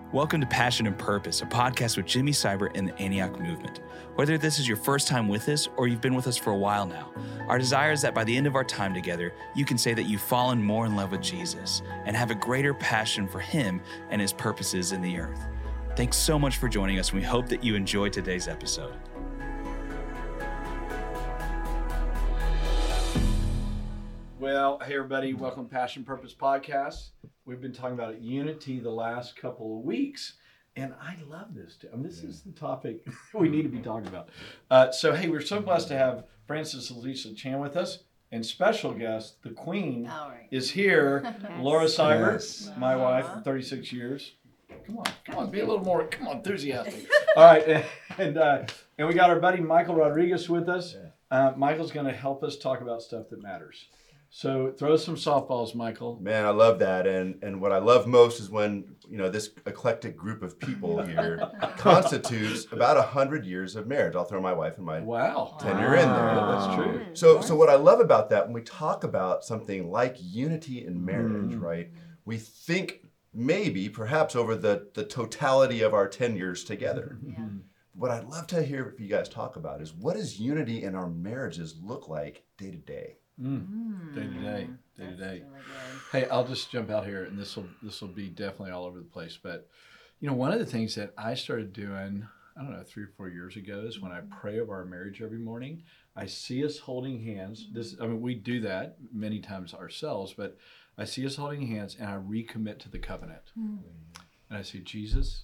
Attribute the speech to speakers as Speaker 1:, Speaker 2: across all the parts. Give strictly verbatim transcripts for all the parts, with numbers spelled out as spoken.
Speaker 1: Welcome to Passion and Purpose, a podcast with Jimmy Seibert and the Antioch Movement. Whether this is your first time with us or you've been with us for a while now, our desire is that by the end of our time together, you can say that you've fallen more in love with Jesus and have a greater passion for Him and His purposes in the earth. Thanks so much for joining us, and we hope that you enjoyed today's episode.
Speaker 2: Well, hey everybody, welcome to Passion Purpose Podcast. We've been talking about unity the last couple of weeks, and I love this too. I mean, this yeah. is the topic we need to be talking about. Uh, so, hey, we're so blessed to have Francis Elisa Chan with us, and special guest, the Queen, right. is here. Yes. Laura Seibert, yes. my uh-huh. wife of thirty-six years. Come on, come on, be a little more, come on, enthusiastic. All right, and and, uh, and we got our buddy Michael Rodriguez with us. Yeah. Uh, Michael's going to help us talk about stuff that matters. So throw some softballs, Michael.
Speaker 3: Man, I love that. And and what I love most is when, you know, this eclectic group of people here constitutes about one hundred years of marriage. I'll throw my wife and my
Speaker 2: wow.
Speaker 3: tenure wow. in there.
Speaker 2: Yeah, that's true.
Speaker 3: So so what I love about that, when we talk about something like unity in marriage, mm. right, we think maybe, perhaps over the, the totality of our ten years together. Yeah. What I'd love to hear you guys talk about is, what does unity in our marriages look like day to day?
Speaker 2: Mm. Day to day, day to day. Hey, I'll just jump out here, and this will this will be definitely all over the place. But you know, one of the things that I started doing, I don't know, three or four years ago, is when I pray over our marriage every morning, I see us holding hands. This, I mean, we do that many times ourselves, but I see us holding hands, and I recommit to the covenant. Mm. And I say, Jesus,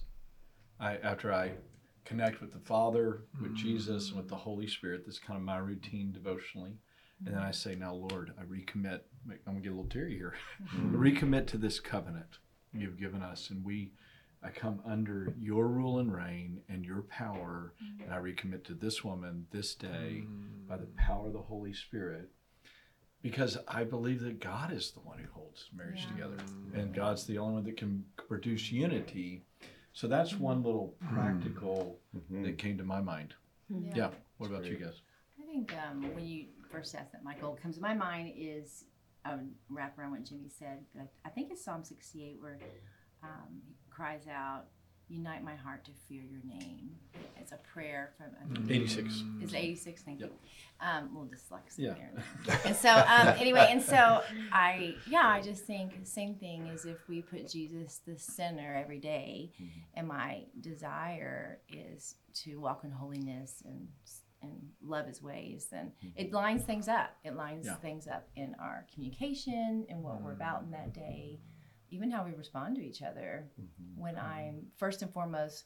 Speaker 2: I after I connect with the Father, with mm. Jesus, and with the Holy Spirit. That's kind of my routine devotionally. And then I say, now, Lord, I recommit. I'm going to get a little teary here. Mm-hmm. Recommit to this covenant you've given us. And we, I come under your rule and reign and your power. Mm-hmm. And I recommit to this woman this day mm-hmm. by the power of the Holy Spirit. Because I believe that God is the one who holds marriage yeah. together. Mm-hmm. And God's the only one that can produce unity. So that's mm-hmm. one little practical mm-hmm. that came to my mind. Yeah. yeah. What about you guys?
Speaker 4: I think um, when you first asked that, Michael, what comes to my mind is, I would wrap around what Jimmy said, but I, I think it's Psalm sixty-eight where um, he cries out, unite my heart to fear your name. It's a prayer from... Um,
Speaker 2: eighty-six.
Speaker 4: It's eighty-six, thank yep. you. Um, a little dyslexia
Speaker 2: yeah.
Speaker 4: there. And so, um, anyway, and so I, yeah, I just think the same thing is if we put Jesus the center every day, mm-hmm. and my desire is to walk in holiness and and love His ways, then mm-hmm. it lines things up. It lines yeah. things up in our communication and what mm-hmm. we're about in that day, even how we respond to each other. Mm-hmm. When I'm first and foremost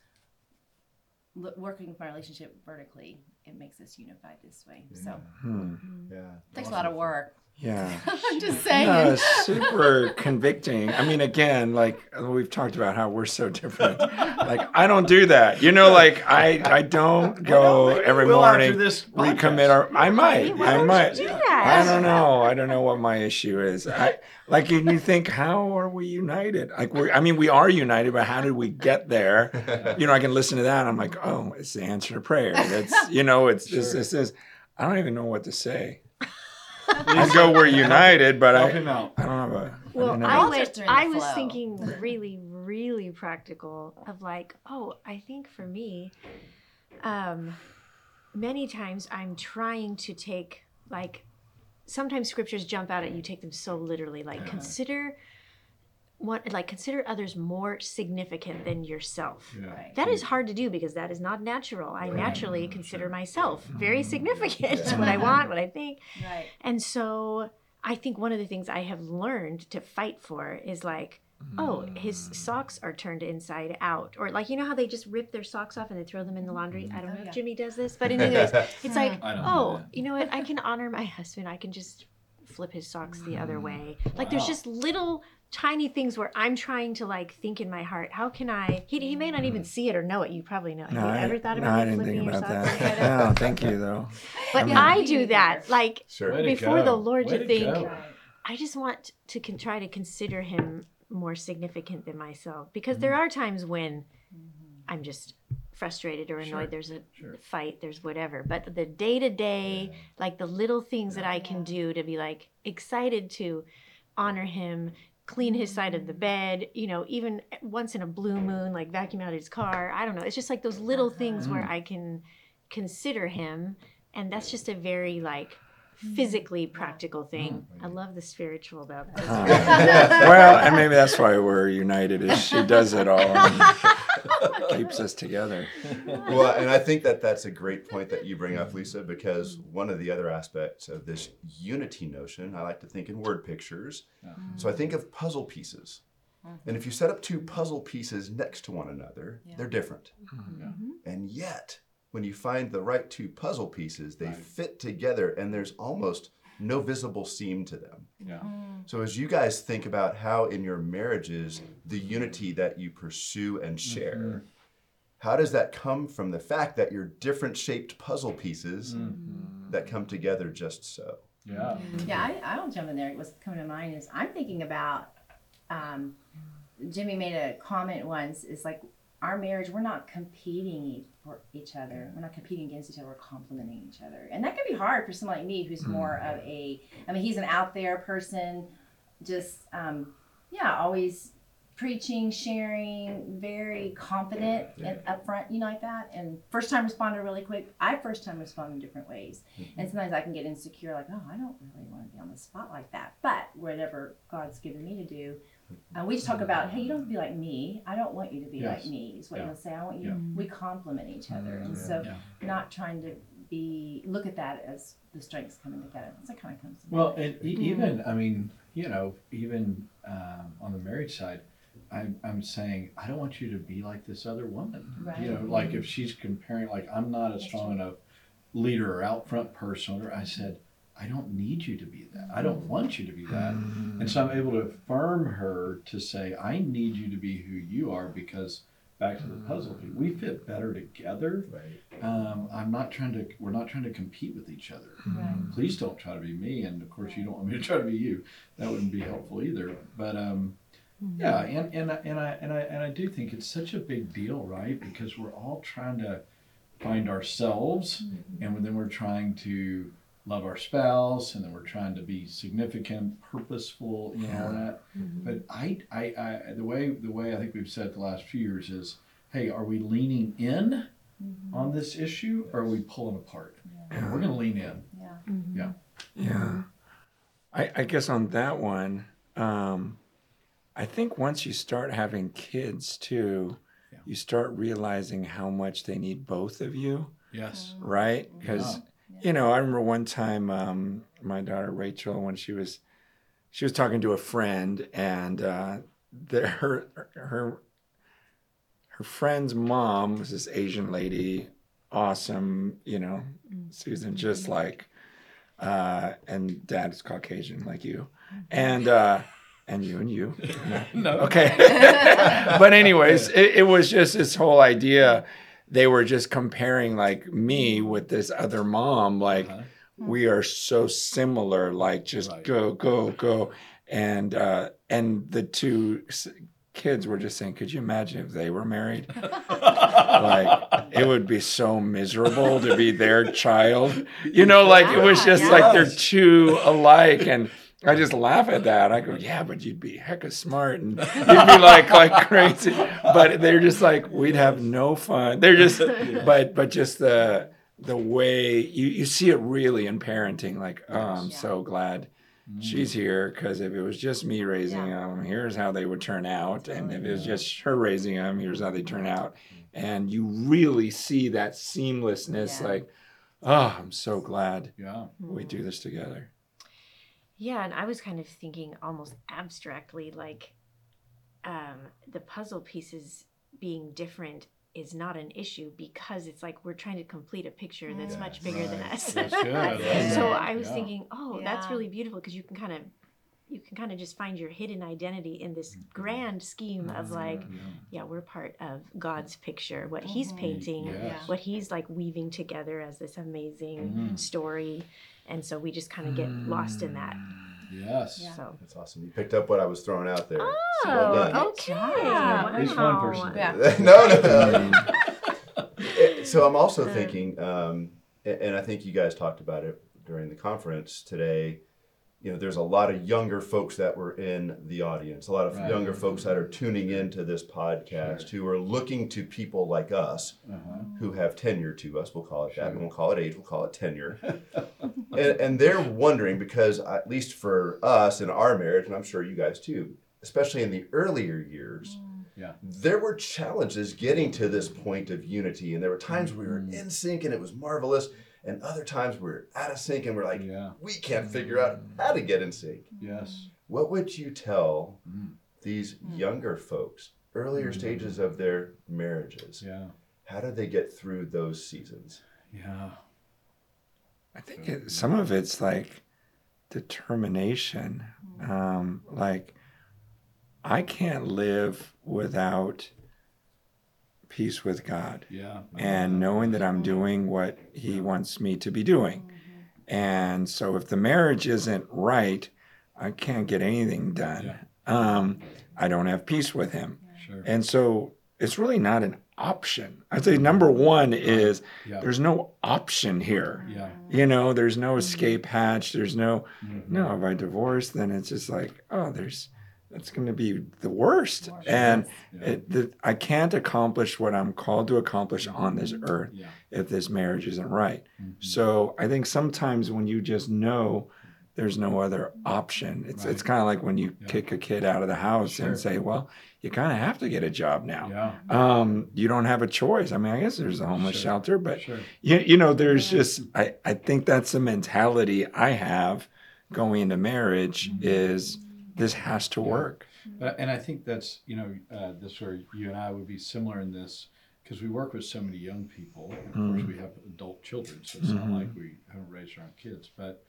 Speaker 4: l- working with my relationship vertically, it makes us unified this way. Yeah. So
Speaker 3: hmm.
Speaker 4: yeah, it takes awesome. a lot of work.
Speaker 5: Yeah.
Speaker 4: I'm just saying.
Speaker 5: No, it's super convicting. I mean, again, like we've talked about how we're so different. Like, I don't do that. You know, like I, I don't go every
Speaker 2: we'll
Speaker 5: morning,
Speaker 2: this
Speaker 5: recommit. Our, I might. I might.
Speaker 4: Do that?
Speaker 5: I don't know. I don't know what my issue is. I like, and you think, how are we united? Like, we're, I mean, we are united, but how did we get there? You know, I can listen to that. And I'm like, oh, it's the answer to prayer. It's, you know, it's just, sure. it says, I don't even know what to say. I go, we're united, but I, I don't know. About,
Speaker 6: well,
Speaker 5: I, don't know.
Speaker 6: I, went, I was thinking really, really practical of like, oh, I think for me, um, many times I'm trying to take, like, sometimes scriptures jump out at you, take them so literally, like yeah. consider What, like consider others more significant than yourself. Yeah. Right. That is hard to do because that is not natural. I right. naturally consider sure. myself very significant, yeah. what I want, what I think.
Speaker 4: Right.
Speaker 6: And so I think one of the things I have learned to fight for is like, oh, his socks are turned inside out. Or like, you know how they just rip their socks off and they throw them in the laundry? I don't oh, know yeah. if Jimmy does this, but anyways, it's like, oh, you know what? I can honor my husband. I can just flip his socks the other way. Like wow. there's just little tiny things where I'm trying to like think in my heart, how can I, he, he may not even see it or know it. You probably know. Have
Speaker 5: no,
Speaker 6: you
Speaker 5: I,
Speaker 6: ever thought
Speaker 5: no,
Speaker 6: about
Speaker 5: I didn't
Speaker 6: flipping
Speaker 5: think
Speaker 6: your
Speaker 5: about
Speaker 6: socks
Speaker 5: that. No, thank you though.
Speaker 6: But
Speaker 5: I, mean,
Speaker 6: I do that, like
Speaker 3: sure.
Speaker 6: before the Lord
Speaker 2: Way
Speaker 6: to
Speaker 2: to
Speaker 6: think,
Speaker 2: go.
Speaker 6: I just want to con- try to consider him more significant than myself. Because mm-hmm. there are times when mm-hmm. I'm just frustrated or annoyed, sure. there's a sure. fight, there's whatever. But the day-to-day, yeah. like the little things yeah. that I can do to be like excited to honor him, clean his side of the bed, you know, even once in a blue moon, like vacuum out his car. I don't know. It's just like those little things where I can consider him. And that's just a very like physically practical thing. I love the spiritual though.
Speaker 5: Uh, well, and maybe that's why we're united, is she does it all and keeps us together.
Speaker 3: Well, and I think that that's a great point that you bring up, Lisa, because one of the other aspects of this unity notion, I like to think in word pictures. So I think of puzzle pieces. And if you set up two puzzle pieces next to one another,
Speaker 4: Yeah.
Speaker 3: they're different.
Speaker 2: Mm-hmm.
Speaker 3: And yet, when you find the right two puzzle pieces, they
Speaker 2: Right.
Speaker 3: fit together and there's almost no visible seam to them.
Speaker 2: Yeah.
Speaker 3: So as you guys think about how in your marriages, the unity that you pursue and share,
Speaker 2: Mm-hmm.
Speaker 3: how does that come from the fact that you're different shaped puzzle pieces
Speaker 2: Mm-hmm.
Speaker 3: that come together just so?
Speaker 2: Yeah.
Speaker 4: Yeah, I, I'll jump in there. What's coming to mind is I'm thinking about, um, Jimmy made a comment once, is like our marriage, we're not competing e- for each other. We're not competing against each other, we're complementing each other. And that can be hard for someone like me who's more of a, I mean, he's an out there person, just, um, yeah, always preaching, sharing, very confident and upfront, you know, like that. And first time responder really quick. I first time respond in different ways. And sometimes I can get insecure, like, oh, I don't really want to be on the spot like that. But whatever God's given me to do, and we just talk about, hey, you don't have to be like me. I don't want you to be
Speaker 2: Yes.
Speaker 4: like me, is what
Speaker 2: Yeah.
Speaker 4: you'll say. I want you,
Speaker 2: Yeah.
Speaker 4: we complement each other. And
Speaker 2: Yeah.
Speaker 4: so
Speaker 2: Yeah.
Speaker 4: not trying to be, look at that as the strengths coming together. That's what kind of comes to
Speaker 2: Well,
Speaker 4: mind.
Speaker 2: and e- even, I mean, you know, even um, on the marriage side, I'm, I'm saying, I don't want you to be like this other woman.
Speaker 4: Right.
Speaker 2: You know, like if she's comparing, like, I'm not a
Speaker 4: That's
Speaker 2: strong
Speaker 4: true.
Speaker 2: enough leader or out front person, or I said, I don't need you to be that. I don't want you to be that. And so I'm able to affirm her to say, I need you to be who you are, because back to the puzzle, we fit better together.
Speaker 3: Right.
Speaker 2: Um, I'm not trying to, we're not trying to compete with each other.
Speaker 4: Right.
Speaker 2: Please don't try to be me. And of course, you don't want me to try to be you. That wouldn't be helpful either. But um, yeah, and, and, I- and, I, and, I, and I do think it's such a big deal, right? Because we're all trying to find ourselves, and then we're trying to love our spouse, and then we're trying to be significant, purposeful, you know, all that. But I, I, I, the way, the way I think we've said the last few years is, hey, are we leaning in on this issue, or are we pulling apart? And we're going to lean in.
Speaker 4: Yeah.
Speaker 2: Yeah.
Speaker 5: Yeah. I, I guess on that one, um, I think once you start having kids too,
Speaker 2: Yeah.
Speaker 5: you start realizing how much they need both of you,
Speaker 2: Yes.
Speaker 5: right? Because,
Speaker 2: Yeah.
Speaker 5: you know, I remember one time um, my daughter Rachel, when she was, she was talking to a friend, and uh, the, her, her, her friend's mom was this Asian lady, awesome, you know, Susan, just like, uh, and dad's Caucasian like you, and uh, and you and you.
Speaker 2: No.
Speaker 5: Okay. But anyways, it, it was just this whole idea. They were just comparing like me with this other mom, like
Speaker 2: Uh-huh.
Speaker 5: we are so similar, like just
Speaker 2: Right.
Speaker 5: go, go, go. And uh, and the two s- kids were just saying, could you imagine if they were married? Like it would be so miserable to be their child. You know, like it was just
Speaker 4: Yeah,
Speaker 5: like they're
Speaker 2: yes.
Speaker 5: two alike. And I just laugh at that. I go, yeah, but you'd be hecka smart and you'd be like like crazy. But they're just like, we'd have no fun. They're just but but just the the way you, you see it really in parenting, like, oh, I'm
Speaker 4: Yeah.
Speaker 5: so glad she's here, because if it was just me raising
Speaker 4: Yeah.
Speaker 5: them, here's how they would turn out. And if it was just her raising them, here's how they turn out. And you really see that seamlessness,
Speaker 4: Yeah.
Speaker 5: like, oh, I'm so glad
Speaker 2: Yeah.
Speaker 5: we do this together.
Speaker 6: Yeah, and I was kind of thinking almost abstractly, like um, the puzzle pieces being different is not an issue, because it's like we're trying to complete a picture that's
Speaker 3: Yeah.
Speaker 6: much bigger than
Speaker 2: Right.
Speaker 6: us.
Speaker 2: That's good. I love
Speaker 6: So
Speaker 2: that.
Speaker 6: I was
Speaker 2: Yeah.
Speaker 6: thinking, oh, that's
Speaker 4: Yeah.
Speaker 6: really beautiful, because you can kind of you can kind of just find your hidden identity in this grand scheme of like,
Speaker 2: Yeah.
Speaker 6: yeah, we're part of God's picture, what He's
Speaker 4: Mhm.
Speaker 6: painting,
Speaker 2: Yes.
Speaker 6: what He's like weaving together as this amazing
Speaker 2: Mhm.
Speaker 6: story, and so we just kind of get lost in that.
Speaker 2: Yes.
Speaker 4: Yeah.
Speaker 6: So.
Speaker 3: That's awesome. You picked up what I was throwing out there.
Speaker 6: Oh,
Speaker 3: Well done.
Speaker 6: okay.
Speaker 4: At
Speaker 2: least one person
Speaker 6: Wow.
Speaker 2: did.
Speaker 4: Yeah.
Speaker 3: no, no. Eh, so I'm also thinking, um, a- and I think you guys talked about it during the conference today, you know, there's a lot of younger folks that were in the audience, a lot of
Speaker 2: Right.
Speaker 3: younger folks that are tuning into this podcast who are looking to people like us
Speaker 2: Uh-huh.
Speaker 3: who have tenure to us. We'll call it that.
Speaker 2: Sure.
Speaker 3: We won't call it age, we'll call it tenure. and, and they're wondering because, at least for us in our marriage, and I'm sure you guys too, especially in the earlier years,
Speaker 2: Yeah.
Speaker 3: there were challenges getting to this point of unity. And there were times we were
Speaker 2: Mm-hmm.
Speaker 3: in sync and it was marvelous. And other times we we're out of sync and we're like,
Speaker 2: Yeah.
Speaker 3: we can't figure out how to get in sync.
Speaker 2: Yes.
Speaker 3: What would you tell
Speaker 2: Mm.
Speaker 3: these younger folks, earlier stages of their marriages?
Speaker 2: Yeah.
Speaker 3: How do they get through those seasons?
Speaker 2: Yeah.
Speaker 5: I think it, some of it's like determination. Um, like, I can't live without peace with God
Speaker 2: Yeah.
Speaker 5: and knowing that I'm doing what He wants me to be doing. And so if the marriage isn't right, I can't get anything done.
Speaker 2: Yeah.
Speaker 5: Um, I don't have peace with Him.
Speaker 2: Sure.
Speaker 5: And so it's really not an option. I'd say number one is
Speaker 2: Yeah.
Speaker 5: there's no option here.
Speaker 2: Yeah.
Speaker 5: You know, there's no escape hatch. There's no,
Speaker 2: Mhm.
Speaker 5: no, if I divorce, then it's just like, oh, there's, that's going to be the worst. And
Speaker 2: Yeah.
Speaker 5: it, the, I can't accomplish what I'm called to accomplish on this earth
Speaker 2: Yeah.
Speaker 5: if this marriage isn't right.
Speaker 2: Mhm.
Speaker 5: So I think sometimes when you just know there's no other option, it's it's
Speaker 2: Right.
Speaker 5: kind of like when you
Speaker 2: Yeah.
Speaker 5: kick a kid out of the house
Speaker 2: Sure.
Speaker 5: and say, well, you kind of have to get a job now.
Speaker 2: Yeah.
Speaker 5: Um, you don't have a choice. I mean, I guess there's a homeless
Speaker 2: Sure.
Speaker 5: shelter, but
Speaker 2: Sure.
Speaker 5: you, you know, there's just, I, I think that's the mentality I have going into marriage is this has to work.
Speaker 2: But, and I think that's, you know, uh, this where you and I would be similar in this because we work with so many young people. And of course, we have adult children, so it's not like we haven't raised our own kids. But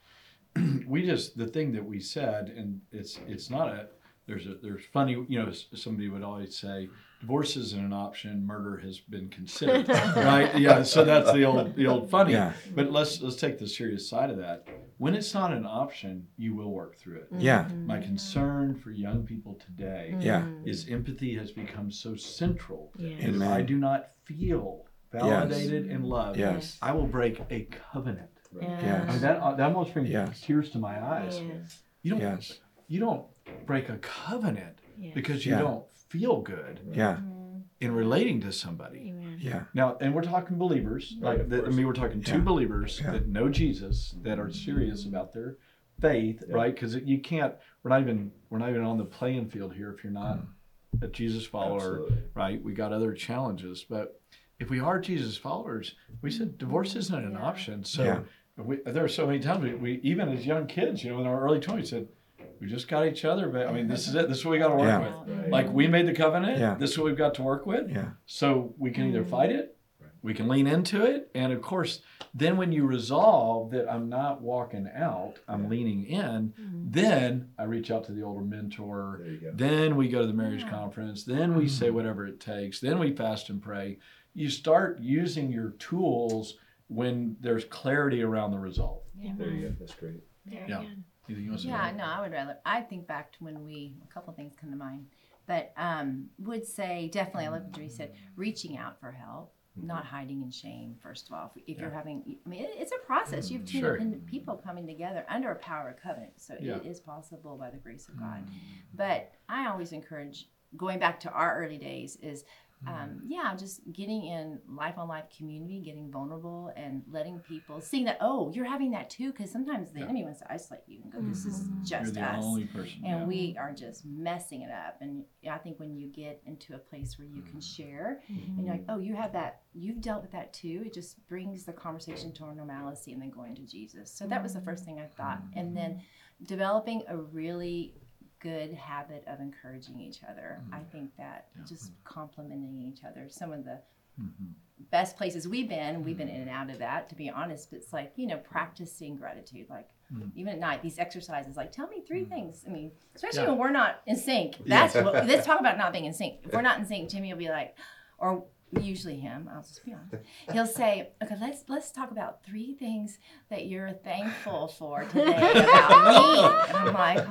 Speaker 2: we just, the thing that we said, and it's it's not a, there's a, there's funny, you know, s- somebody would always say, divorce isn't an option, murder has been considered, right? Yeah, so that's the old, the old funny.
Speaker 5: Yeah.
Speaker 2: But let's let's take the serious side of that. When it's not an option, you will work through it.
Speaker 5: Yeah.
Speaker 2: My concern for young people today
Speaker 5: Yeah.
Speaker 2: is empathy has become so central.
Speaker 6: Yeah.
Speaker 2: And if
Speaker 5: Amen.
Speaker 2: I do not feel validated and loved,
Speaker 5: Yes.
Speaker 2: I will break a covenant.
Speaker 5: Yes.
Speaker 2: I mean, that, uh, that almost brings
Speaker 5: Yes.
Speaker 2: tears to my eyes.
Speaker 6: Yes.
Speaker 2: You don't,
Speaker 5: Yes.
Speaker 2: you don't break a covenant
Speaker 6: Yeah.
Speaker 2: because you
Speaker 5: Yeah.
Speaker 2: don't feel good
Speaker 5: Yeah.
Speaker 2: in relating to somebody.
Speaker 6: Amen.
Speaker 5: Yeah.
Speaker 2: Now, and we're talking believers.
Speaker 3: Right,
Speaker 2: Like,
Speaker 3: of
Speaker 2: the, I
Speaker 3: course.
Speaker 2: mean, we're talking two
Speaker 5: Yeah.
Speaker 2: believers
Speaker 5: Yeah.
Speaker 2: that know Jesus, that are serious about their faith,
Speaker 3: Yeah.
Speaker 2: right? Because you can't. We're not even. We're not even on the playing field here if you're not
Speaker 5: Mm.
Speaker 2: a Jesus follower,
Speaker 3: Absolutely.
Speaker 2: right? We got other challenges, but if we are Jesus followers, we said divorce isn't an
Speaker 4: Yeah.
Speaker 2: option. So
Speaker 5: Yeah.
Speaker 2: we, there are so many times we, we, even as young kids, you know, in our early twenties, said, we just got each other, but I mean, this is it. This is what we got to work
Speaker 5: Yeah.
Speaker 2: with.
Speaker 3: Right.
Speaker 2: Like we made the covenant.
Speaker 5: Yeah.
Speaker 2: This is what we've got to work with.
Speaker 5: Yeah.
Speaker 2: So we can either fight it,
Speaker 3: Right.
Speaker 2: we can lean into it, and of course, then when you resolve that I'm not walking out, I'm
Speaker 3: Yeah.
Speaker 2: leaning in,
Speaker 6: Mhm.
Speaker 2: then I reach out to the older mentor.
Speaker 3: There you go.
Speaker 2: Then we go to the marriage
Speaker 4: Yeah.
Speaker 2: conference. Then we say whatever it takes. Then we fast and pray. You start using your tools when there's clarity around the result.
Speaker 3: There you go. That's great.
Speaker 6: Very
Speaker 2: Yeah.
Speaker 6: good.
Speaker 2: Anything else?
Speaker 4: Yeah, no, I would rather. I think back to when we, a couple things come to mind, but um, would say definitely. I love what Jimmy said. Reaching out for help, not hiding in shame. First of all, if, if you're
Speaker 2: Yeah.
Speaker 4: having, I mean, it, it's a process. You have two
Speaker 2: Sure.
Speaker 4: independent people coming together under a power of covenant, so
Speaker 2: Yeah.
Speaker 4: it is possible by the grace of God. But I always encourage going back to our early days is. Um, yeah, just getting in life on life community, getting vulnerable and letting people seeing that, oh, you're having that too. Because sometimes the
Speaker 2: Yeah.
Speaker 4: enemy wants to isolate you and go, this is
Speaker 6: Mhm.
Speaker 4: just
Speaker 2: You're the
Speaker 4: us.
Speaker 2: only person.
Speaker 4: And
Speaker 2: yeah.
Speaker 4: we are just messing it up. And I think when you get into a place where you can share and you're like, oh, you have that, you've dealt with that too, it just brings the conversation to a normalcy and then going to Jesus. So that was the first thing I thought. And then developing a really good habit of encouraging each other. I think that just complimenting each other. Some of the
Speaker 2: Mhm.
Speaker 4: best places we've been, we've been in and out of that, to be honest, but it's like, you know, practicing gratitude, like
Speaker 2: Mhm.
Speaker 4: even at night, these exercises, like tell me three things. I mean, especially
Speaker 2: Yeah.
Speaker 4: when we're not in sync. That's what, let's talk about not being in sync. If we're not in sync, Jimmy will be like, or usually him, I'll just be honest. He'll say, okay, let's let's talk about three things that you're thankful for today about me. And I'm like,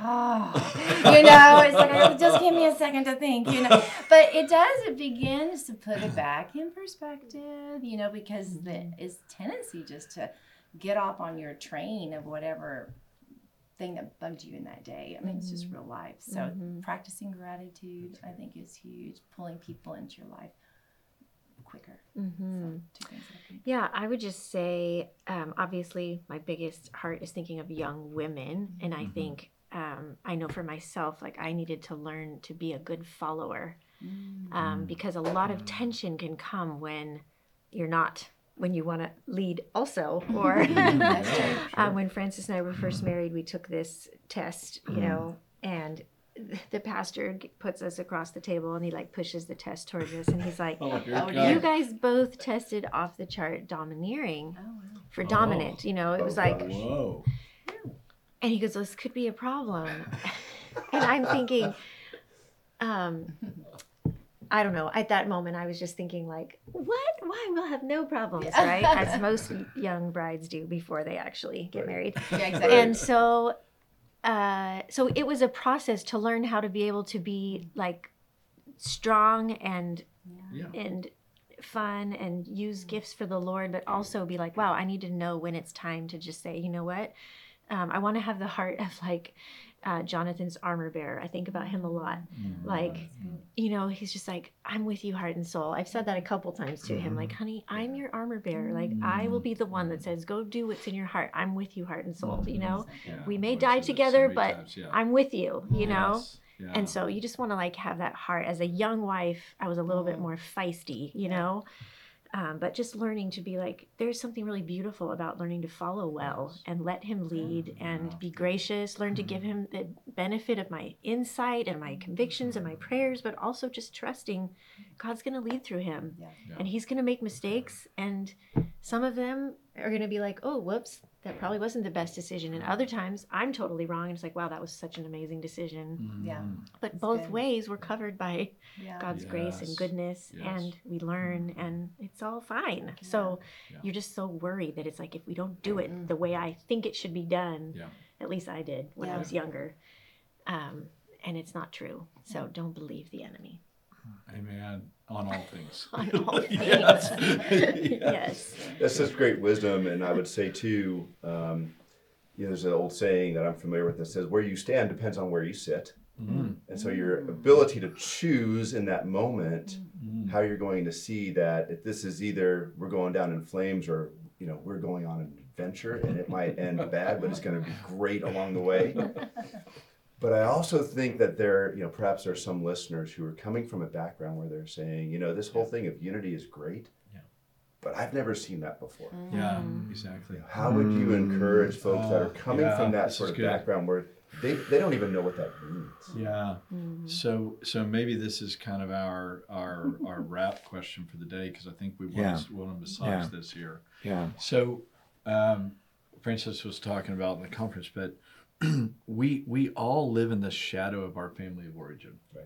Speaker 4: oh, you know, it's like, oh, just give me a second to think, you know. But it does, it begins to put it back in perspective, you know, because the, it's tendency just to get off on your train of whatever thing that bugged you in that day. I mean, it's just real life. So
Speaker 6: Mhm.
Speaker 4: practicing gratitude, I think, is huge. Pulling people into your life quicker.
Speaker 6: Mm-hmm.
Speaker 4: So, two things I think.
Speaker 6: Yeah, I would just say, um, obviously, my biggest heart is thinking of young women. And I think, um, I know for myself, like I needed to learn to be a good follower, um, because a lot of tension can come when you're not, when you want to lead also, or
Speaker 4: That's true.
Speaker 6: um, when Francis and I were first married, we took this test, you know, and the pastor g- puts us across the table and he like pushes the test towards us and he's like,
Speaker 2: Oh, here
Speaker 4: Oh,
Speaker 2: it
Speaker 4: dear.
Speaker 6: you
Speaker 2: comes.
Speaker 6: guys both tested off the chart domineering
Speaker 4: Oh, wow.
Speaker 6: for dominant, you know, it
Speaker 3: Oh,
Speaker 6: was like,
Speaker 3: gosh.
Speaker 2: Whoa.
Speaker 6: and he goes, this could be a problem. And I'm thinking, um, I don't know. At that moment, I was just thinking, like, what? Why? We'll have no problems,
Speaker 4: Yeah.
Speaker 6: right? As most young brides do before they actually get married.
Speaker 4: Yeah, exactly.
Speaker 6: And so, uh, so it was a process to learn how to be able to be like strong and
Speaker 2: Yeah.
Speaker 6: and fun and use gifts for the Lord, but also be like, wow, I need to know when it's time to just say, you know what? Um, I want to have the heart of like uh, Jonathan's armor bearer. I think about him a lot. Like, you know, he's just like, I'm with you, heart and soul. I've said that a couple times to him, like, honey, I'm your armor bearer. Like, I will be the one that says, go do what's in your heart. I'm with you, heart and soul. You know,
Speaker 2: Yeah.
Speaker 6: we may
Speaker 2: I've
Speaker 6: die
Speaker 2: said that so
Speaker 6: together,
Speaker 2: many
Speaker 6: but
Speaker 2: times, yeah.
Speaker 6: I'm with you, you know?
Speaker 2: Yes. Yeah.
Speaker 6: And so you just want to like have that heart. As a young wife, I was a little bit more feisty, you know? Um, but just learning to be like, there's something really beautiful about learning to follow well and let him lead and be gracious, learn to give him the benefit of my insight and my convictions and my prayers, but also just trusting God's going to lead through him.
Speaker 4: Yeah.
Speaker 2: Yeah.
Speaker 6: And he's going to make mistakes. And some of them are going to be like, oh, whoops, that probably wasn't the best decision. And other times I'm totally wrong. And it's like, wow, that was such an amazing decision.
Speaker 4: Yeah.
Speaker 6: But
Speaker 4: That's
Speaker 6: both
Speaker 4: good.
Speaker 6: ways we're covered by
Speaker 4: Yeah.
Speaker 6: God's grace and
Speaker 2: Yes.
Speaker 6: goodness,
Speaker 2: Yes.
Speaker 6: and we learn, and it's all fine. So
Speaker 2: Yeah.
Speaker 6: you're just so worried that it's like, if we don't do it the way I think it should be done,
Speaker 2: Yeah.
Speaker 6: at least I did when I
Speaker 4: Yeah.
Speaker 6: was younger, um, and it's not true. So don't believe the enemy
Speaker 2: Amen. On all things.
Speaker 6: on all things.
Speaker 2: Yes.
Speaker 6: Yes.
Speaker 3: That's such great wisdom, and I would say too, um, you know, there's an old saying that I'm familiar with that says, "Where you stand depends on where you sit."
Speaker 2: Mm.
Speaker 3: And so your ability to choose in that moment
Speaker 2: Mm.
Speaker 3: how you're going to see that if this is either we're going down in flames or, you know, we're going on an adventure and it might end bad, but it's going to be great along the way. But I also think that there, you know, perhaps there are some listeners who are coming from a background where they're saying, you know, this whole thing of unity is great,
Speaker 2: Yeah.
Speaker 3: but I've never seen that before.
Speaker 2: Yeah, exactly.
Speaker 3: How would you encourage folks that are
Speaker 2: Oh,
Speaker 3: coming
Speaker 2: yeah,
Speaker 3: from that
Speaker 2: this
Speaker 3: sort
Speaker 2: is
Speaker 3: of
Speaker 2: good.
Speaker 3: background where they, they don't even know what that means?
Speaker 2: Yeah.
Speaker 6: Mm-hmm.
Speaker 2: So so maybe this is kind of our our our wrap question for the day, because I think we want
Speaker 5: Yeah.
Speaker 2: to, want to massage
Speaker 5: Yeah.
Speaker 2: this here.
Speaker 5: Yeah.
Speaker 2: So um, Francis was talking about in the conference, but we we all live in the shadow of our family of origin.
Speaker 3: Right.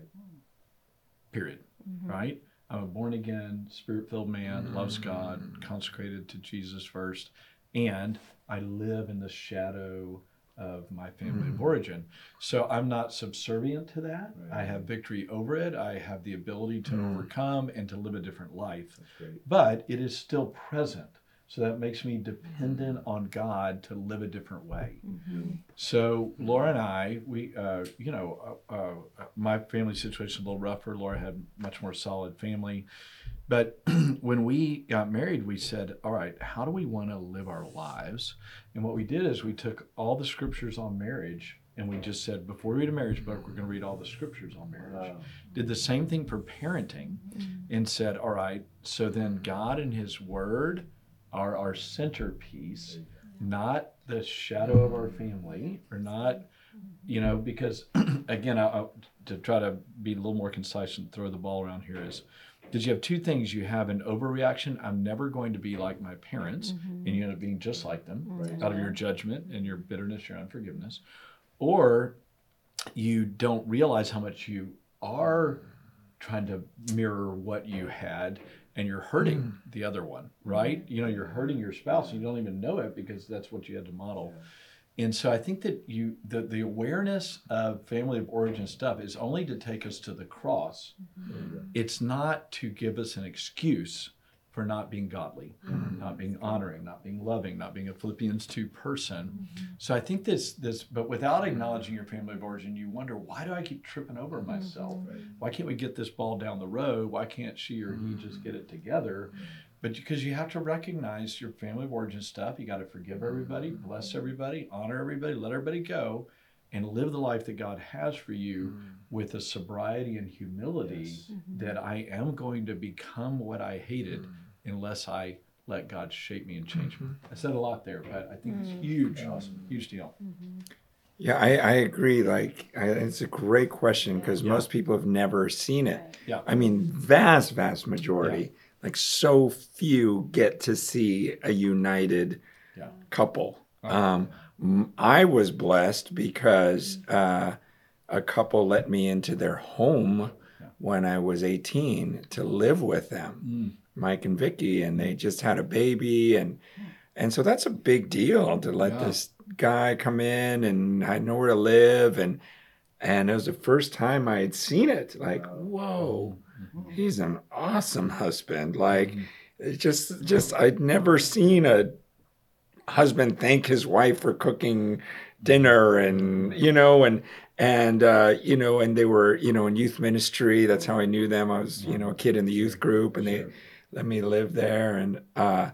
Speaker 2: Period.
Speaker 6: Mm-hmm.
Speaker 2: Right? I'm a born again, spirit filled man, loves God, consecrated to Jesus first, and I live in the shadow of my family of origin. So I'm not subservient to that.
Speaker 3: Right.
Speaker 2: I have victory over it. I have the ability to overcome and to live a different life.
Speaker 3: That's great.
Speaker 2: But it is still present. So that makes me dependent on God to live a different way. So Laura and I, we, uh, you know, uh, uh, my family situation is a little rougher. Laura had much more solid family. But when we got married, we said, all right, how do we want to live our lives? And what we did is we took all the scriptures on marriage and we just said, before we read a marriage book, we're going to read all the scriptures on marriage.
Speaker 3: Wow.
Speaker 2: Did the same thing for parenting and said, all right, so then God and his word are our centerpiece, not the shadow of our family, or not, you know, because again, I, I, to try to be a little more concise and throw the ball around here is, because you have two things. You have an overreaction. I'm never going to be like my parents, and you end up being just like them
Speaker 3: Right.
Speaker 2: out of your judgment and your bitterness, your unforgiveness. Or you don't realize how much you are trying to mirror what you had, and you're hurting the other one, right? You know, you're hurting your spouse, and you don't even know it because that's what you had to model. And so I think that you the, the awareness of family of origin stuff is only to take us to the cross. It's not to give us an excuse for not being godly,
Speaker 6: Mm-hmm.
Speaker 2: not being honoring, not being loving, not being a Philippians two person. So I think this, this, but without acknowledging your family of origin, you wonder, why do I keep tripping over myself? Why can't we get this ball down the road? Why can't she or he just get it together? But because you have to recognize your family of origin stuff, you got to forgive everybody, bless everybody, honor everybody, let everybody go, and live the life that God has for you with a sobriety and humility that I am going to become what I hated unless I let God shape me and change me. I said a lot there, but I think it's huge, huge deal.
Speaker 5: Yeah, I, I agree. Like, I, it's a great question because
Speaker 2: Yeah.
Speaker 5: most people have never seen it.
Speaker 4: Right.
Speaker 2: Yeah.
Speaker 5: I mean, vast, vast majority, like so few get to see a united
Speaker 2: Yeah.
Speaker 5: couple.
Speaker 2: Oh,
Speaker 5: Um, m- I was blessed because uh, a couple let me into their home
Speaker 2: Yeah.
Speaker 5: when I was eighteen to live with them,
Speaker 2: Mm.
Speaker 5: Mike and Vicky, and they just had a baby, and and so that's a big deal to let
Speaker 2: Yeah.
Speaker 5: this guy come in, and I know where to live, and and it was the first time I had seen it. Like, whoa, he's an awesome husband. Like, it just just I'd never seen a husband thank his wife for cooking dinner, and you know, and and uh, you know, and they were, you know, in youth ministry. That's how I knew them. I was, you know, a kid in the youth group, and they
Speaker 2: Sure.
Speaker 5: let me live there, and uh,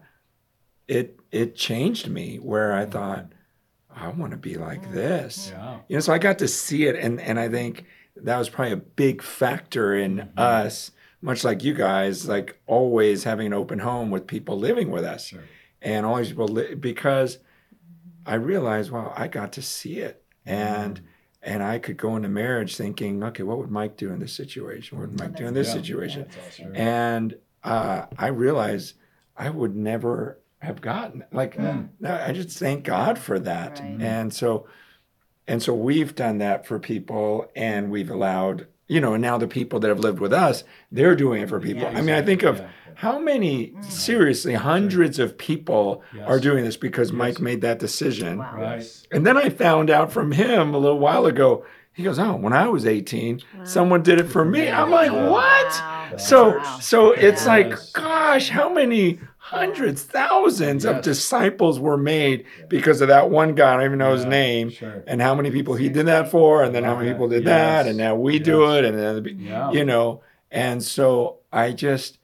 Speaker 5: it it changed me where I thought, I want to be like this.
Speaker 2: Yeah.
Speaker 5: You know, so I got to see it, and and I think that was probably a big factor in us, much like you guys, like always having an open home with people living with us,
Speaker 2: Sure.
Speaker 5: and all these people li- because I realized, wow, I got to see it, and and I could go into marriage thinking, okay, what would Mike do in this situation? What would Mike do in this
Speaker 2: Yeah.
Speaker 5: situation?
Speaker 2: That's awesome.
Speaker 5: And uh, I realized I would never have gotten like
Speaker 2: Mm.
Speaker 5: I just thank God for that.
Speaker 4: Right.
Speaker 5: And so and so we've done that for people, and we've allowed, you know, and now the people that have lived with us, they're doing it for people.
Speaker 4: Yeah.
Speaker 5: I mean, I think of
Speaker 2: Yeah.
Speaker 5: how many seriously hundreds of people
Speaker 2: Yes.
Speaker 5: are doing this because
Speaker 2: Yes.
Speaker 5: Mike made that decision.
Speaker 4: Wow.
Speaker 2: Right.
Speaker 5: And then I found out from him a little while ago. He goes, "Oh, when I was eighteen,
Speaker 6: Wow.
Speaker 5: someone did it for me." I'm like,
Speaker 2: Wow.
Speaker 5: "What?"
Speaker 4: Wow.
Speaker 5: So,
Speaker 4: Wow.
Speaker 5: so it's
Speaker 2: Yes.
Speaker 5: like, gosh, how many hundreds, thousands of
Speaker 2: Yes.
Speaker 5: disciples were made because of that one guy? I don't even know his
Speaker 2: Yeah.
Speaker 5: name.
Speaker 2: Sure.
Speaker 5: And how many people he did that for, and then how many people did that,
Speaker 2: Yes.
Speaker 5: and now we do
Speaker 2: Yes.
Speaker 5: it, and then,
Speaker 2: Yeah.
Speaker 5: you know. And so I just,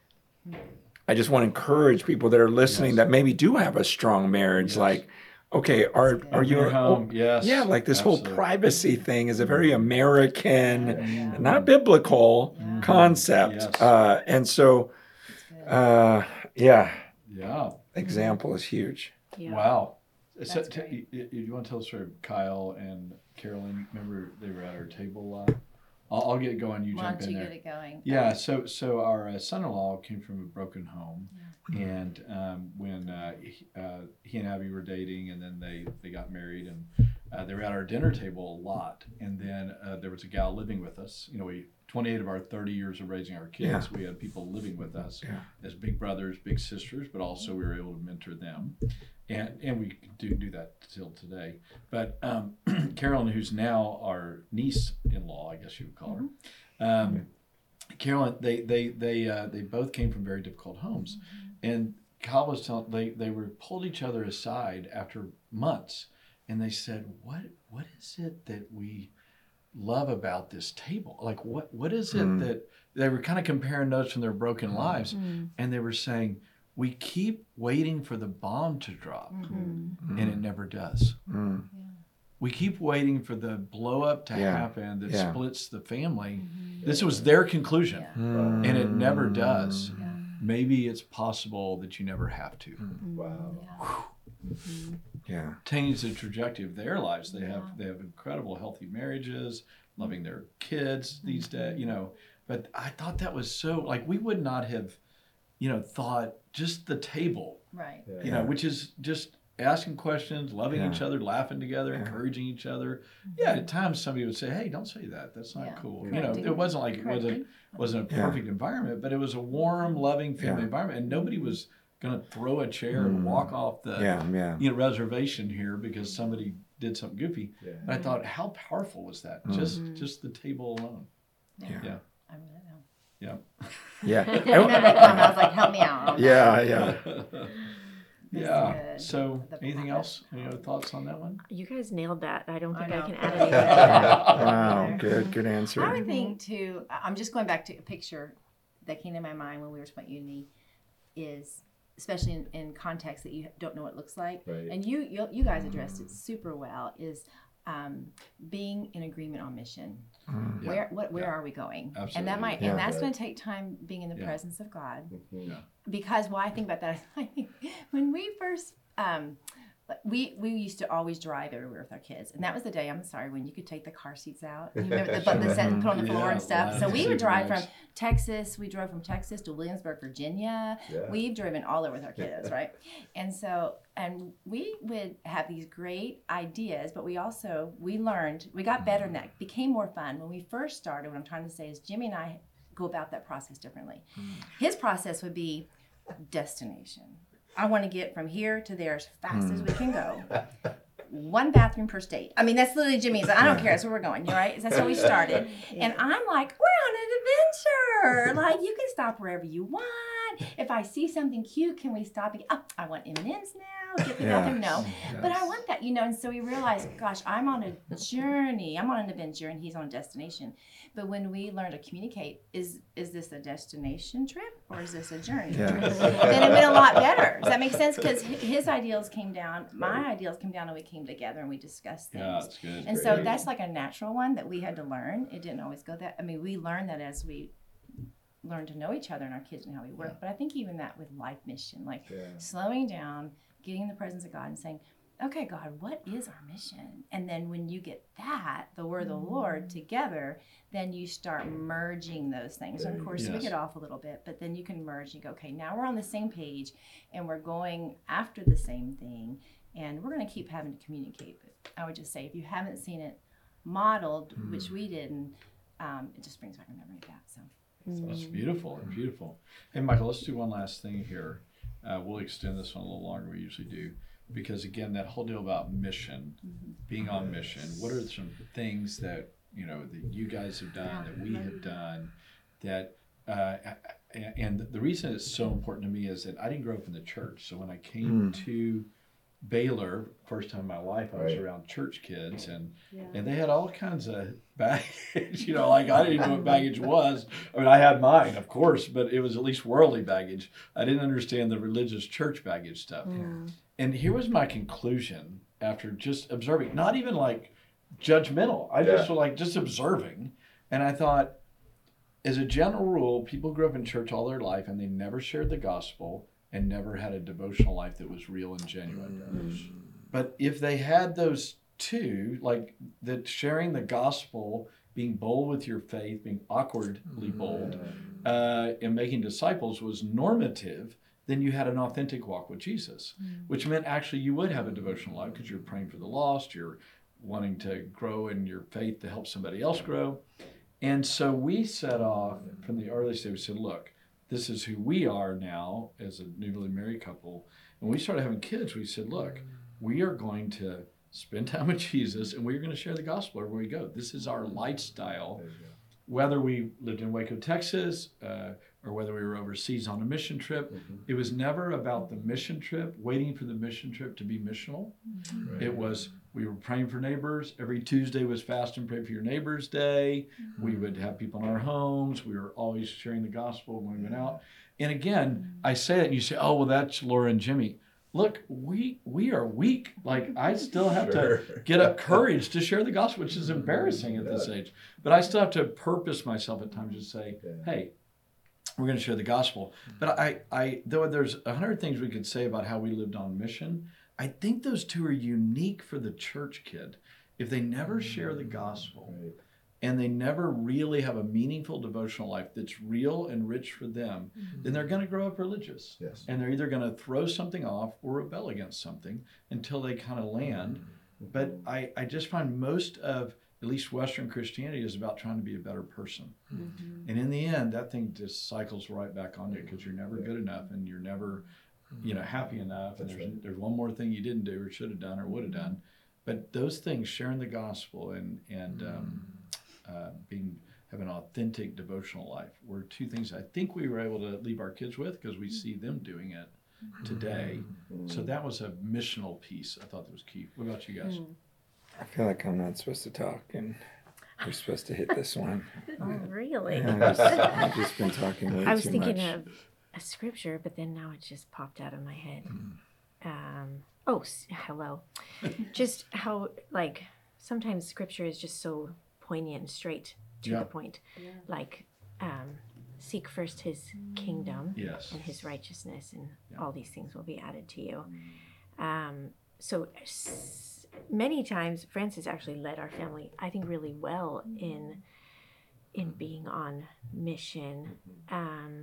Speaker 5: I just want to encourage people that are listening
Speaker 2: Yes.
Speaker 5: that maybe do have a strong marriage,
Speaker 2: Yes.
Speaker 5: like, okay, are are
Speaker 2: In
Speaker 5: you
Speaker 2: your home? Yes.
Speaker 5: yeah, like this whole
Speaker 2: Absolutely.
Speaker 5: privacy thing is a very American,
Speaker 4: Yeah.
Speaker 5: not biblical
Speaker 4: Yeah.
Speaker 5: concept.
Speaker 2: Yes.
Speaker 5: Uh, and so,
Speaker 4: That's good.
Speaker 5: uh, yeah,
Speaker 2: Yeah.
Speaker 5: example is huge.
Speaker 6: Yeah.
Speaker 2: Wow. So,
Speaker 4: That's
Speaker 2: t-
Speaker 4: great.
Speaker 2: you, you, you want to tell the story of Kyle and Carolyn? Remember they were at our table. Uh, I'll, I'll get going. You
Speaker 4: Why
Speaker 2: jump
Speaker 4: don't
Speaker 2: in
Speaker 4: you
Speaker 2: there.
Speaker 4: get it going?
Speaker 2: Yeah, so so our uh, son-in-law came from a broken home, and um, when uh, he, uh, he and Abby were dating, and then they, they got married, and uh, they were at our dinner table a lot. And then uh, there was a gal living with us. You know, we twenty-eight of our thirty years of raising our kids,
Speaker 5: Yeah.
Speaker 2: we had people living with us
Speaker 5: Yeah.
Speaker 2: as big brothers, big sisters, but also we were able to mentor them, and and we do do that still today. But um, Carolyn, who's now our niece-in-law, I guess you would call her. Um, Carolyn, they they they uh, they both came from very difficult homes, and Kyle was telling they they were pulled each other aside after months, and they said, "What what is it that we love about this table? Like what what is it
Speaker 5: Mm.
Speaker 2: that they were kind of comparing notes from their broken lives,
Speaker 6: Mm.
Speaker 2: and they were saying we keep waiting for the bomb to drop,
Speaker 4: Mm-hmm.
Speaker 2: and it never does."
Speaker 5: Mm.
Speaker 2: We keep waiting for the blow up to
Speaker 5: Yeah.
Speaker 2: happen that
Speaker 5: Yeah.
Speaker 2: splits the family. This was their conclusion,
Speaker 4: Yeah.
Speaker 5: Mm.
Speaker 2: and it never does.
Speaker 4: Yeah.
Speaker 2: Maybe it's possible that you never have to.
Speaker 3: Wow.
Speaker 4: Yeah.
Speaker 5: Yeah.
Speaker 2: Change the trajectory of their lives. They have they have incredible healthy marriages, loving their kids these days, you know. But I thought that was so like we would not have, you know, thought just the table,
Speaker 4: Right.
Speaker 3: Yeah.
Speaker 2: you know, which is just asking questions, loving
Speaker 5: Yeah.
Speaker 2: each other, laughing together,
Speaker 5: Yeah.
Speaker 2: encouraging each other. Yeah, at times somebody would say, "Hey, don't say that. That's not
Speaker 4: Yeah.
Speaker 2: cool." You
Speaker 4: Correcting.
Speaker 2: know, it wasn't like it wasn't
Speaker 4: Correcting.
Speaker 2: wasn't a
Speaker 5: Yeah.
Speaker 2: perfect environment, but it was a warm, loving family
Speaker 5: Yeah.
Speaker 2: environment, and nobody was going to throw a chair and
Speaker 5: Mm.
Speaker 2: walk off the
Speaker 5: Yeah. Yeah.
Speaker 2: you know reservation here because somebody did something goofy.
Speaker 3: Yeah.
Speaker 2: And I thought, how powerful was that?
Speaker 5: Mm.
Speaker 2: Just just the table alone.
Speaker 5: Yeah.
Speaker 2: Yeah.
Speaker 4: I mean, I know.
Speaker 2: Yeah.
Speaker 5: Yeah.
Speaker 4: And then they come, I was like, help me out. on
Speaker 5: Yeah,
Speaker 4: that.
Speaker 5: yeah.
Speaker 2: Yeah.
Speaker 4: good.
Speaker 2: So,
Speaker 4: The
Speaker 2: anything
Speaker 4: process.
Speaker 2: else? Any other thoughts on that one?
Speaker 6: You guys nailed that. I don't
Speaker 4: I
Speaker 6: think I,
Speaker 4: know.
Speaker 6: can add anything to that.
Speaker 5: Wow, good, good
Speaker 4: I
Speaker 5: answer.
Speaker 4: would think too. I- I'm just going back to a picture that came to my mind when we were talking about unity, is especially in, in context that you don't know what it looks like,
Speaker 3: Right.
Speaker 4: and you you, you guys addressed it super well. Is um, being in agreement on mission.
Speaker 5: Mm.
Speaker 2: Yeah.
Speaker 4: Where what where
Speaker 2: Yeah.
Speaker 4: are we going?
Speaker 2: Absolutely.
Speaker 4: And that might
Speaker 5: Yeah.
Speaker 4: and that's
Speaker 3: Right.
Speaker 4: going to take time being in the
Speaker 2: Yeah.
Speaker 4: presence of God.
Speaker 3: Mhm.
Speaker 2: Yeah.
Speaker 4: Because why I think about that is I think when we first um, we we used to always drive everywhere with our kids, and that was the day, I'm sorry, when you could take the car seats out. You remember the button set and put on the floor
Speaker 2: Yeah,
Speaker 4: and stuff.
Speaker 2: wow,
Speaker 4: So we
Speaker 2: super
Speaker 4: would drive
Speaker 2: nice.
Speaker 4: from Texas. We drove from Texas to Williamsburg, Virginia.
Speaker 3: Yeah.
Speaker 4: We've driven all over with our kiddos, right? And so and we would have these great ideas, but we also we learned we got better and that became more fun when we first started. What I'm trying to say is Jimmy and I go about that process differently. His process would be destination. I want to get from here to there as fast as we can go. One bathroom per state. I mean, that's literally Jimmy's. I don't care. That's where we're going. You're right. That's how we started. And I'm like, we're on an adventure. Like, you can stop wherever you want. If I see something cute, can we stop and oh, I want M and M's now. Get the
Speaker 5: Yeah.
Speaker 4: bathroom. No. But I want that, you know. And so we realized, gosh, I'm on a journey. I'm on an adventure, and he's on a destination. But when we learn to communicate, is is this a destination trip or is this a journey?
Speaker 5: Yeah.
Speaker 4: Then it went a lot better. Does that make sense? Because his ideals came down, my ideals came down, and we came together and we discussed things.
Speaker 2: Yeah, that's good.
Speaker 4: And so
Speaker 3: Great.
Speaker 4: that's like a natural one that we had to learn. It didn't always go that. I mean, we learned that as we learned to know each other and our kids and how we work.
Speaker 2: Yeah.
Speaker 4: But I think even that with life mission, like
Speaker 3: Yeah.
Speaker 4: slowing down, getting in the presence of God and saying, okay, God, what is our mission? And then when you get that, the word of the Lord together, then you start merging those things. And of course, we
Speaker 2: Yes.
Speaker 4: get off a little bit, but then you can merge and go, okay, now we're on the same page and we're going after the same thing. And we're going to keep having to communicate. But I would just say, if you haven't seen it modeled, which we didn't, um, it just brings back a memory of that. So.
Speaker 2: That's beautiful. Beautiful. Hey, Michael, let's do one last thing here. Uh, we'll extend this one a little longer than we usually do. Because again, that whole deal about mission, being on mission, what are some things that, you know, that you guys have done, that we have done, that, uh, and the reason it's so important to me is that I didn't grow up in the church. So when I came
Speaker 5: Mm.
Speaker 2: to Baylor, first time in my life, I was
Speaker 3: Right.
Speaker 2: around church kids, and
Speaker 6: Yeah.
Speaker 2: and they had all kinds of baggage, you know, like I didn't even know what baggage was. I mean, I had mine, of course, but it was at least worldly baggage. I didn't understand the religious church baggage stuff.
Speaker 6: Mm.
Speaker 2: And here was my conclusion after just observing, not even like judgmental. I just
Speaker 3: Yeah.
Speaker 2: was like just observing. And I thought, as a general rule, people grew up in church all their life and they never shared the gospel and never had a devotional life that was real and genuine. But if they had those two, like that sharing the gospel, being bold with your faith, being awkwardly bold, uh, and making disciples was normative, then you had an authentic walk with Jesus, which meant actually you would have a devotional life because you're praying for the lost, you're wanting to grow in your faith to help somebody else grow. And so we set off from the early stage, we said, look, this is who we are now as a newly married couple. And we started having kids, we said, look, we are going to spend time with Jesus and we're going to share the gospel everywhere we go. This is our lifestyle. Whether we lived in Waco, Texas, uh, or whether we were overseas on a mission trip, it was never about the mission trip, waiting for the mission trip to be missional.
Speaker 3: Right.
Speaker 2: It was, we were praying for neighbors. Every Tuesday was Fast and Pray for Your Neighbors Day. We would have people in our homes. We were always sharing the gospel when we went out. And again, I say that and you say, oh, well, that's Laura and Jimmy. Look, we we are weak. Like, I still have
Speaker 3: Sure.
Speaker 2: to get up courage to share the gospel, which is embarrassing at this age. But I still have to purpose myself at times to say, hey, we're going to share the gospel. But I, I, though there's a hundred things we could say about how we lived on mission, I think those two are unique for the church kid. If they never share the gospel
Speaker 3: Right.
Speaker 2: and they never really have a meaningful devotional life that's real and rich for them, then they're going to grow up religious.
Speaker 3: Yes.
Speaker 2: And they're either going to throw something off or rebel against something until they kind of land. But I, I just find most of, at least Western Christianity, is about trying to be a better person. And in the end, that thing just cycles right back on you because you're never good enough and you're never, you know, happy enough. And
Speaker 3: That's
Speaker 2: there's,
Speaker 3: right.
Speaker 2: there's one more thing you didn't do or should have done or would have done. But those things, sharing the gospel and, and um, uh, being have an authentic devotional life were two things I think we were able to leave our kids with because we see them doing it today. So that was a missional piece I thought that was key. What about you guys?
Speaker 5: I feel like I'm not supposed to talk, and we're supposed to hit this one.
Speaker 6: Oh, really?
Speaker 5: Yeah, I've, just, I've just been talking way
Speaker 6: I was
Speaker 5: too
Speaker 6: thinking
Speaker 5: much.
Speaker 6: of a scripture, but then now it just popped out of my head. Um, oh, s- hello. Just how, like, sometimes scripture is just so poignant and straight to
Speaker 2: Yeah.
Speaker 6: the point. Like, um, seek first his kingdom
Speaker 2: Yes.
Speaker 6: and his righteousness, and
Speaker 2: Yeah.
Speaker 6: all these things will be added to you. Um, so s- many times, Francis actually led our family, I think, really well in in being on mission. Um,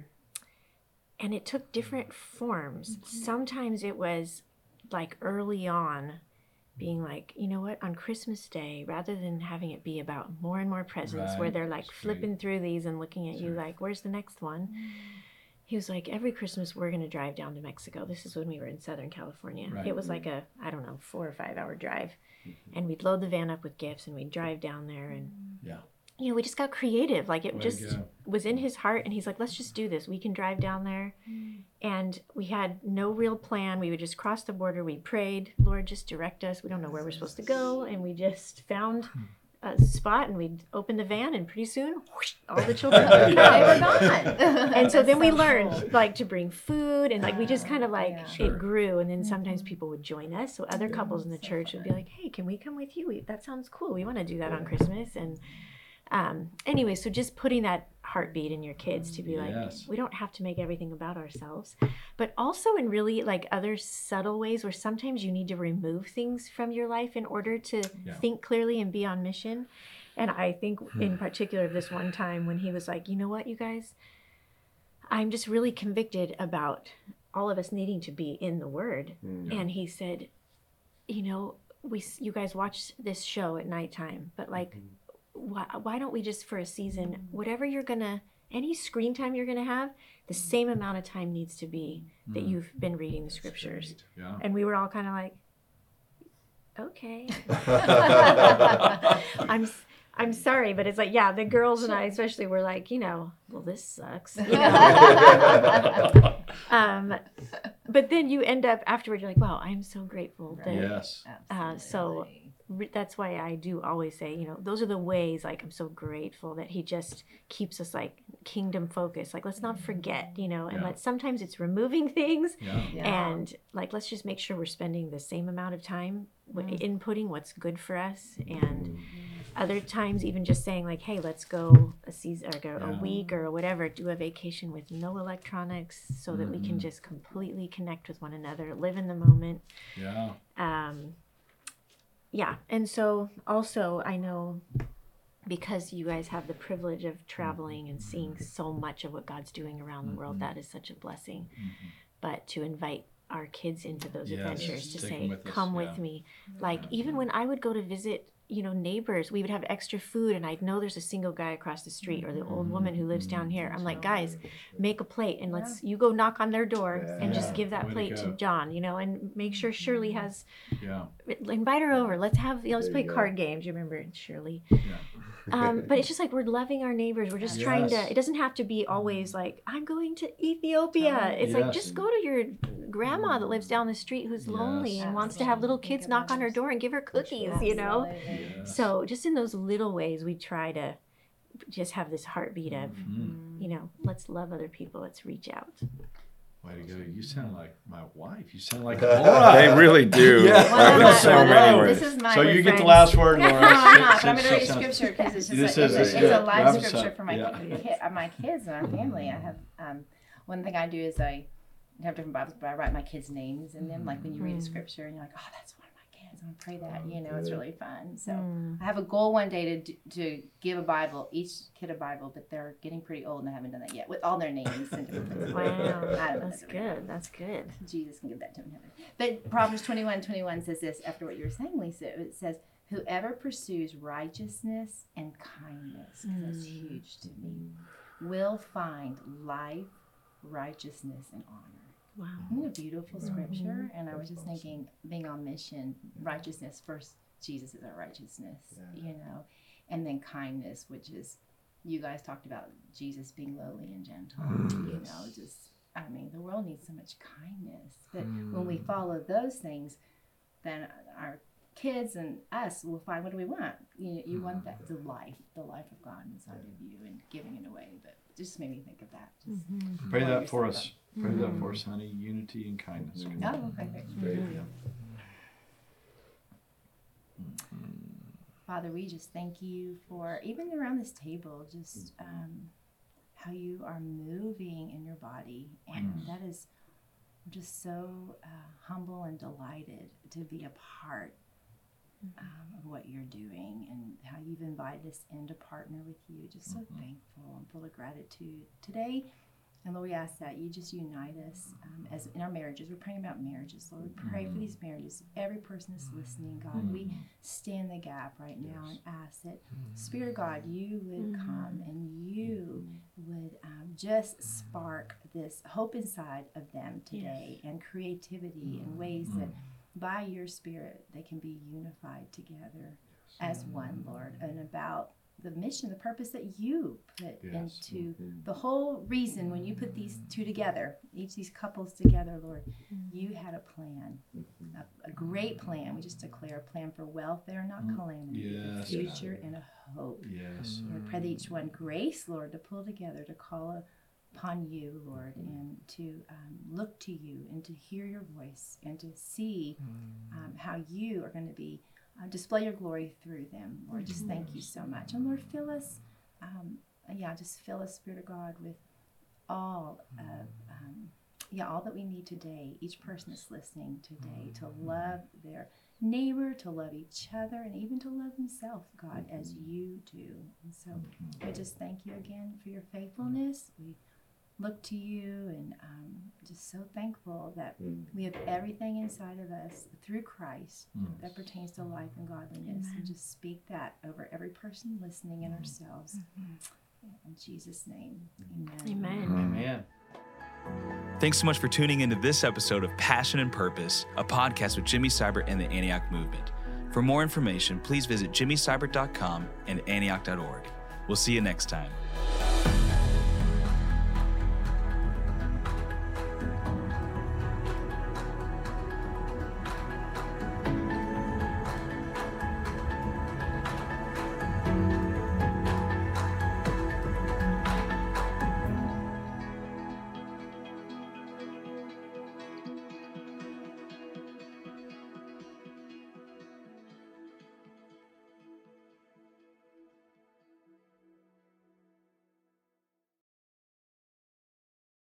Speaker 6: and it took different forms. Sometimes it was like early on being like, you know what, on Christmas Day, rather than having it be about more and more presents where
Speaker 2: Right.
Speaker 6: they're like
Speaker 2: Sweet.
Speaker 6: flipping through these and looking at you
Speaker 2: Sweet.
Speaker 6: like, where's the next one? He was like, every Christmas we're going to drive down to Mexico. This is when we were in Southern California.
Speaker 2: Right.
Speaker 6: It was like a, I don't know, four or five hour drive. And we'd load the van up with gifts and we'd drive down there. And,
Speaker 2: Yeah.
Speaker 6: you know, we just got creative. Like it
Speaker 2: Way to
Speaker 6: just
Speaker 2: go.
Speaker 6: was in his heart. And he's like, let's just do this. We can drive down there. And we had no real plan. We would just cross the border. We prayed, Lord, just direct us. We don't know where we're supposed to go. And we just found a spot and we'd open the van, and pretty soon whoosh, all the children would
Speaker 4: They
Speaker 6: come.
Speaker 4: were gone.
Speaker 6: And so then we
Speaker 4: so
Speaker 6: learned
Speaker 4: cool.
Speaker 6: like to bring food, and like we just kind of like
Speaker 4: Yeah.
Speaker 2: Sure.
Speaker 6: it grew. And then sometimes people would join us. So other couples in the
Speaker 4: So
Speaker 6: church would be
Speaker 4: fun.
Speaker 6: like, hey, can we come with you? We, that sounds cool. We want to do that on Christmas. And um, anyway, so just putting that heartbeat in your kids to be like,
Speaker 2: Yes.
Speaker 6: we don't have to make everything about ourselves, but also in really like other subtle ways where sometimes you need to remove things from your life in order to
Speaker 2: Yeah.
Speaker 6: think clearly and be on mission. And I think in particular this one time when he was like, you know what, you guys, I'm just really convicted about all of us needing to be in the Word. And he said, you know, we you guys watch this show at nighttime, but like, why, why don't we just for a season, whatever you're gonna, any screen time you're gonna have, the same amount of time needs to be that you've been reading the scriptures.
Speaker 2: Yeah.
Speaker 6: And we were all kind of like, okay. I'm s- I'm sorry, but it's like, yeah, the girls and I especially were like, you know, well, this sucks. You know? um, but then you end up afterward, you're like, wow, I'm so grateful that.
Speaker 2: Yes.
Speaker 6: Uh, so re- that's why I do always say, you know, those are the ways, like, I'm so grateful that he just keeps us like kingdom focused. Like, let's not forget, you know, and
Speaker 2: Yeah.
Speaker 6: let's, sometimes it's removing things.
Speaker 2: Yeah.
Speaker 4: Yeah.
Speaker 6: And like, let's just make sure we're spending the same amount of time w- inputting what's good for us. And other times, even just saying like, hey, let's go a season or go a
Speaker 2: Yeah.
Speaker 6: week or whatever, do a vacation with no electronics so that we can just completely connect with one another, live in the moment.
Speaker 2: Yeah.
Speaker 6: Um, yeah. And so also, I know because you guys have the privilege of traveling and seeing so much of what God's doing around the world, that is such a blessing. But to invite our kids into those
Speaker 2: Yes,
Speaker 6: adventures, to
Speaker 2: take
Speaker 6: say,
Speaker 2: them with us,
Speaker 6: come
Speaker 2: yeah.
Speaker 6: with me. Like, even when I would go to visit, you know, neighbors, we would have extra food, and I'd know there's a single guy across the street or the old woman who lives down here. I'm like, guys, make a plate and let's, you go knock on their door and
Speaker 2: Yeah.
Speaker 6: just give that
Speaker 2: Way to
Speaker 6: plate to
Speaker 2: go.
Speaker 6: John, you know, and make sure Shirley has,
Speaker 2: Yeah.
Speaker 6: invite her over. Let's have, you know, let's
Speaker 3: There
Speaker 6: play
Speaker 3: you go.
Speaker 6: card games. You remember Shirley?
Speaker 2: Yeah.
Speaker 6: Um, but it's just like we're loving our neighbors. We're just trying to.
Speaker 2: Yes.
Speaker 6: It doesn't have to be always like I'm going to Ethiopia. It's like
Speaker 2: Yes.
Speaker 6: just go to your grandma that lives down the street who's lonely
Speaker 2: Yes.
Speaker 6: and wants to have little kids knock on her door and give her cookies. You know.
Speaker 4: Absolutely.
Speaker 2: Yes.
Speaker 6: So just in those little ways, we try to just have this heartbeat of,
Speaker 2: Mm.
Speaker 6: you know, let's love other people. Let's reach out.
Speaker 2: Way to go. You sound like my wife. You sound like
Speaker 5: They
Speaker 2: Laura.
Speaker 5: really do.
Speaker 2: Yeah.
Speaker 4: One of
Speaker 5: In
Speaker 4: my-
Speaker 5: so
Speaker 4: one of
Speaker 5: many
Speaker 4: my-
Speaker 5: ways.
Speaker 4: This is my
Speaker 2: So you
Speaker 4: with
Speaker 2: get the
Speaker 4: friends.
Speaker 2: last word, Laura.
Speaker 4: No, I'm not. But I'm
Speaker 2: Since-
Speaker 4: going to read
Speaker 2: since-
Speaker 4: scripture because it's just
Speaker 2: This
Speaker 4: like,
Speaker 2: is-
Speaker 4: it's,
Speaker 2: this
Speaker 4: a,
Speaker 2: is
Speaker 4: it's a
Speaker 2: good.
Speaker 4: live
Speaker 2: Wrap us
Speaker 4: scripture
Speaker 2: up.
Speaker 4: for my
Speaker 2: Yeah.
Speaker 4: ki- uh, my kids and our family. I have um, one thing I do is I have different Bibles, but I write my kids' names in them. Like when you read a scripture and you're like, oh, that's one of my kids. I'm gonna pray that. You know, it's really fun. So
Speaker 6: Mm.
Speaker 4: I have a goal one day to d- to give a Bible, each kid a Bible, but they're getting pretty old and I haven't done that yet with all their names and different things.
Speaker 6: Wow,
Speaker 4: I don't know
Speaker 6: that's
Speaker 4: if they're gonna
Speaker 6: good. That's good.
Speaker 4: Jesus can give that to him in heaven. But Proverbs twenty-one twenty-one says this after what you were saying, Lisa. It says, whoever pursues righteousness and kindness, 'cause that's huge to me, will find life, righteousness, and honor.
Speaker 6: Wow.
Speaker 4: Isn't it a beautiful scripture? And I was just thinking, being on mission, righteousness first, Jesus is our righteousness, you know, and then kindness, which is you guys talked about Jesus being lowly and gentle.
Speaker 5: Mm.
Speaker 4: You know, just, I mean, the world needs so much kindness. But mm. when we follow those things, then our kids and us will find, what do we want? You, you want that, the life, the life of God inside of you and giving it away. But it just made me think of that. Just
Speaker 6: Mm-hmm.
Speaker 2: Pray that for us.
Speaker 4: Up.
Speaker 2: Pray
Speaker 4: Mm-hmm.
Speaker 2: that for us, honey. Unity and kindness.
Speaker 4: Oh, okay, great.
Speaker 2: Very
Speaker 4: Mm-hmm.
Speaker 2: good.
Speaker 4: Father, we just thank you for, even around this table, just um, how you are moving in your body. And mm. that is, I'm just so uh, humble and delighted to be a part um, of what you're doing and how you've invited us in to partner with you. Just so mm-hmm. thankful and full of gratitude today. And Lord, we ask that you just unite us um, as in our marriages. We're praying about marriages. Lord, we pray for these marriages. Every person that's listening, God, we stand the gap right now and ask that, Spirit of God, you would come and you would um, just spark this hope inside of them today and creativity in ways that by your Spirit they can be unified together as one, Lord, and about the mission, the purpose that you put yes. into mm-hmm. the whole reason when you put these two together, each these couples together, Lord, mm-hmm. you had a plan, mm-hmm. a, a great plan. We just declare a plan for welfare, not mm-hmm. calamity,
Speaker 2: yes.
Speaker 4: a future and a hope.
Speaker 2: Yes.
Speaker 4: Lord, pray that each one grace, Lord, to pull together, to call upon you, Lord, and to um, look to you and to hear your voice and to see um, how you are going to be Uh, display your glory through them, Lord. Just thank you so much. And Lord, fill us, um, yeah, just fill us, Spirit of God, with all of, um, yeah, all that we need today. Each person that's listening today to love their neighbor, to love each other, and even to love themselves, God, as you do. And so we just thank you again for your faithfulness. We look to you and um, just so thankful that mm. we have everything inside of us through Christ mm. that pertains to life and godliness. Amen. And just speak that over every person listening and ourselves. Mm-hmm. In Jesus' name, amen.
Speaker 6: Amen.
Speaker 2: Amen.
Speaker 1: Thanks so much for tuning into this episode of Passion and Purpose, a podcast with Jimmy Seibert and the Antioch Movement. For more information, please visit jimmy seibert dot com and antioch dot org. We'll see you next time.